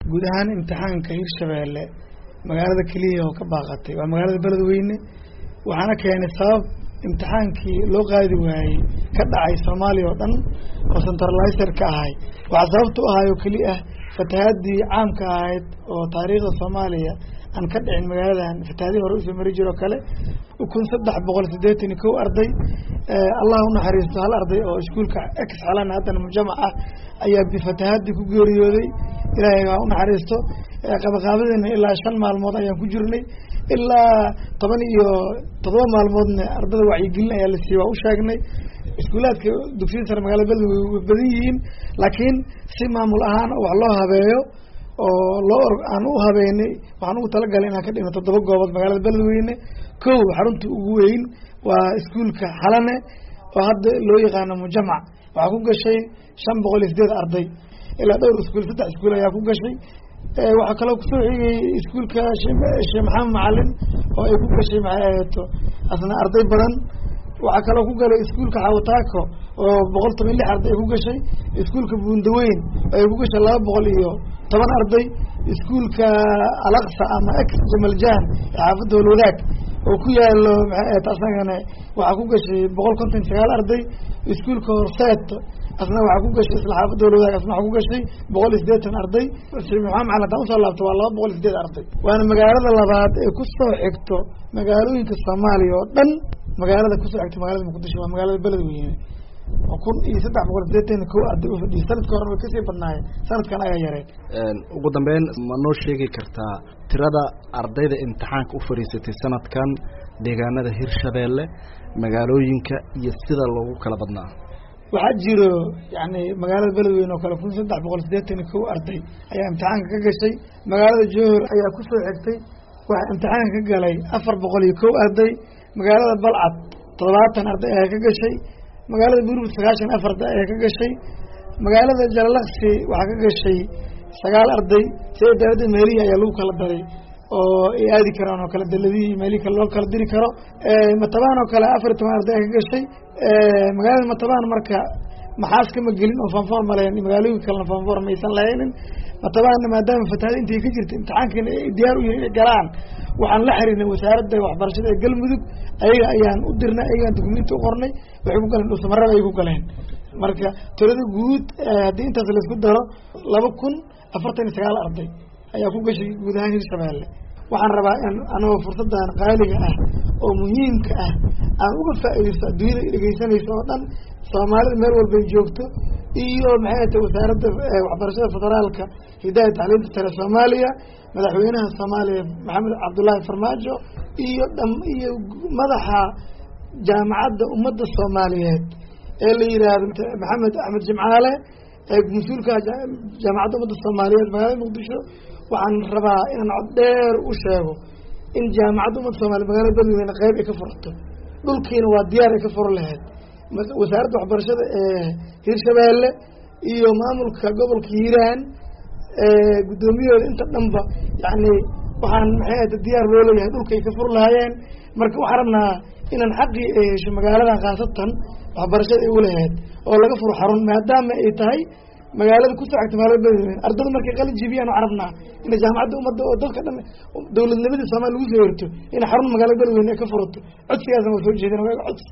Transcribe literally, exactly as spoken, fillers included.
guud ahaan imtixaanka Hirshabeelle magaalada kaliya oo ka baaqatay waa magaalada Beledweyne waxaana keenay sabab imtixaankii loo qaadi waayay ka dhacay Soomaaliya oo dhan oo centralizer ka ahay waxa sababtu ahayo kaliya fatahaadii caamka ahayd oo taariikhda Soomaaliya aan ka dhicin magaaladan fatahaadii hore u soo mari jiro kale kun saddex boqol sideetan iyo kow arday Allah u naxariisto hal arday oo iskuulka X xalan hadana mujamac ah ayaa bi fatahaadii ku geeriyooday Ilaahay ha u naxariisto qabaqaabadina ilaa shan maalmood ayaan ku jirnay ilaa toban iyo todoba maalmoodna ardada wacyi gelin ayaa la siiyay waa u sheegnay iskuulaadka dugsiga sare magaalada Beledweyne way badan yihiin laakiin si maamul ahaan wax loo habeeyo oo loo aan u habeynay waxaan ugu talagalay inaan ka dhigno toddoba goobood magaalada Beledweyne kow xarunta ugu weyn waa iskuulka Xalane oo hadda loo yaqaan mujamac waxa ku gashay shan boqol iyo sideed arday ilaa dhowr iskuul saddex iskuul ayaa ku gashay waxa kale oo ku soo xigay iskuulka Sheekh Maxamed Macalin oo ay ku gashay maxaato asna arday badan waxa kale oo ku galay iskuulka Xawtaako oo boqol toban iyo lix arday ku gashay iskuulka Buundaweyn ay ku gashay laba boqol iyo toban arday iskuulka Al-Aqsa ama X Jamal Jaan xaafadda Wadaag oo ku yaalo maxaa asagana waxa ku gashay boqol konton iyo sagaal arday iskuulka Horseed asna waxa ku gashay isla xaafadda Wadaag asna waxa ku gashay boqol iyo siddeetan arday Sheekh Maxamed Macalin taa u soo laabto waa laba boqol iyo siddeed arday waana magaalada labaad ee ku soo xigto magaalooyinka Soomaaliya oo dhan magaalada ku soo xigto magaalada Muqdisho waa magaalada Beledweyne kun iyo saddex boqol sideetan iyo kow arday oo fadhiyo sanadka hore way ka sii badnaayeen sanadkan ayaa yareen ugu dambeyn ma noo sheegi kartaa tirada ardayda imtixaanka u fariisatay sanadkan deegaanada Hirshabeelle magaalooyinka iyo sida loogu kala badnaa waxa jiro yani magaalada Beledweyne oo kale kun saddex boqol sideetan iyo kow arday ayaa imtixaanka ka gashay magaalada Jowhar ayaa ku soo xigtay waxa imtixaanka ka galay afar boqol iyo kow arday magaalada Balcad toddobaatan arday ayaa ka gashay magaalada Buurbuur sagaashan afar arday ayaa ka gashay magaalada Jalalaqsi waxa ka gashay sagaal arday sidoo meelihi ayaa lagu kala daray oo ay aadi karaan oo kala daladii meelihi kala loo kala diri karo ee matabaan oo kale afar iyo toban arday ka gashay ee magaalada matabaan marka maxaas kama gelin oo fanfoor maleen magaalooyinka kale fanfoor maysan lahayn matabaan maadaama fatahaad intii ka jirtay imtixaankan diyaar u yahay galaan waxaan la xiriirnay wasaaradda waxbarashada ee Galmudug ayaga ayaan u dirnay ayaga dukumeenti u qornay waxay ku galeen dhusmarada ay ku galeen marka tirada guud hadii intaas la isku daro laba kun afartan iyo sagaal arday ayaa ku gashay guud ahaan Hirshabeelle waxaan rabaa in anoo fursadan qaaliga ah oo muhiimka ah aan uga faa'iideysto adduunyada dhageysanayso oo dhan Soomaalida meel walba joogto iyo maxay tahay wasaaradda waxbarashada federaalka hidaayada tacliinta sare Soomaaliya madaxweynaha Soomaaliya Maxamed Cabdullaahi Farmaajo iyo dham iyo madaxa jaamacadda ummadda Soomaaliyeed ee la yiraahdo Maxamed Axmed Jimcaale ee mas'uulka jaamacadda ummadda Soomaaliyeed magaalada Muqdisho waxaan rabaa inaan cod dheer u sheego in jaamacadda ummadda Soomaaliyeed magaalada Beledweyne qayb ay ka furto dhulkiina waa diyaar ay ka furo lahayd wasaaradda waxbarashada ee Hirshabeelle iyo maamulka gobolka Hiiraan ee gudoomiyada inta dhanba yani waxaan maxay diyaar loo leeyahay dhulka ay ka furo lahaayeen marka waxaan rabnaa inaan xaqi ay hesho magaalada qaasatan waxbarashada ay u leeyahay oo laga furo xarun maadaama ay tahay magaalada ku soo xigtay magaalada Beledweyne ardada markay qalin jibiyaan arabna in jaamacadda ummadda oo dadka dhan dawladnimada Soomaaliya lagu soo horto in xarun magaalada Beledweyne ka furto codsigaas ma soo jeedin